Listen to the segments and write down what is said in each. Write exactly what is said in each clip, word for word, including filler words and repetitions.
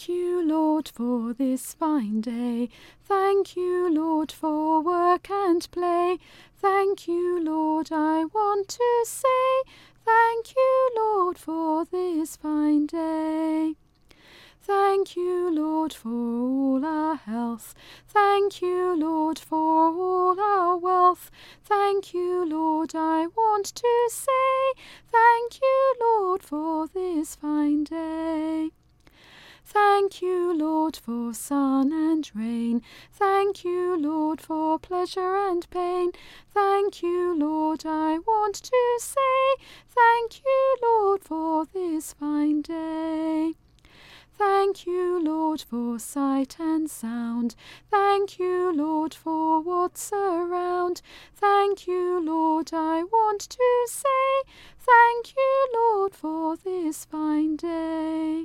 Thank you, Lord, for this fine day. Thank you, Lord, for work and play. Thank you, Lord, I want to say. Thank you, Lord, for this fine day. Thank you, Lord, for all our health. Thank you, Lord, for all our wealth. Thank you, Lord, I want to say. Thank you, Lord, for this fine day. Thank you, Lord, for sun and rain. Thank you, Lord, for pleasure and pain. Thank you, Lord, I want to say. Thank you, Lord, for this fine day. Thank you, Lord, for sight and sound. Thank you, Lord, for what's around. Thank you, Lord, I want to say. Thank you, Lord, for this fine day.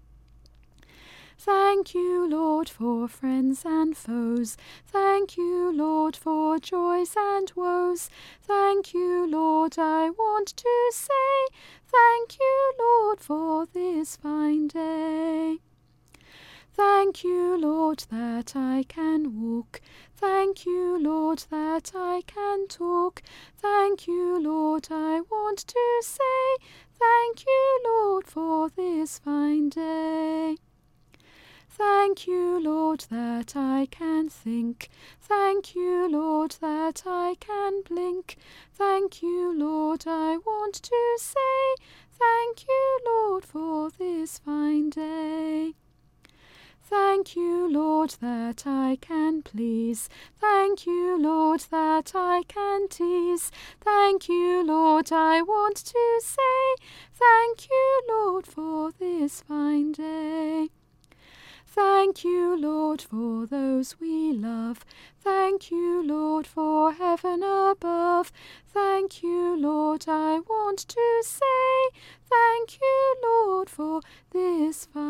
Thank you, Lord, for friends and foes. Thank you, Lord, for joys and woes. Thank you, Lord, I want to say. Thank you, Lord, for this fine day. Thank you, Lord, that I can walk. Thank you, Lord, that I can talk. Thank you, Lord, I want to say. Thank you, Lord, for this fine day. Thank you, Lord, that I can think. Thank you, Lord, that I can blink. Thank you, Lord, I want to say. Thank you, Lord, for this fine day. Thank you, Lord, that I can please. Thank you, Lord, that I can tease. Thank you, Lord, I want to say. Thank you, Lord, for this fine day. Thank you, Lord, for those we love. Thank you, Lord, for heaven above. Thank you, Lord, I want to say. Thank you, Lord, for this fine